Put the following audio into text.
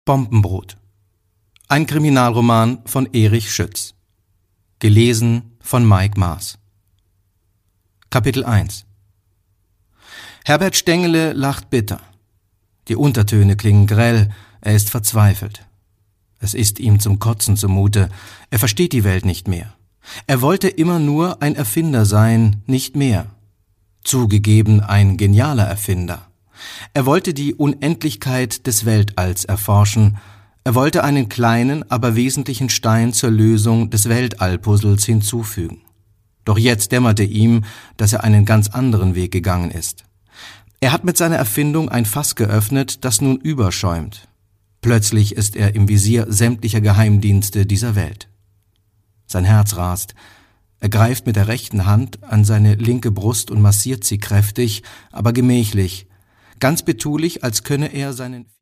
Bombenbrot. Ein Kriminalroman von Erich Schütz. Gelesen von Mike Maas. Kapitel 1. Herbert Stengele lacht bitter. Die Untertöne klingen grell, er ist verzweifelt. Es ist ihm zum Kotzen zumute, er versteht die Welt nicht mehr. Er wollte immer nur ein Erfinder sein, nicht mehr. Zugegeben ein genialer Erfinder. Er wollte die Unendlichkeit des Weltalls erforschen, er wollte einen kleinen, aber wesentlichen Stein zur Lösung des Weltallpuzzles hinzufügen. Doch jetzt dämmerte ihm, dass er einen ganz anderen Weg gegangen ist. Er hat mit seiner Erfindung ein Fass geöffnet, das nun überschäumt. Plötzlich ist er im Visier sämtlicher Geheimdienste dieser Welt. Sein Herz rast. Er greift mit der rechten Hand an seine linke Brust und massiert sie kräftig, aber gemächlich, ganz betulich, als könne er seinen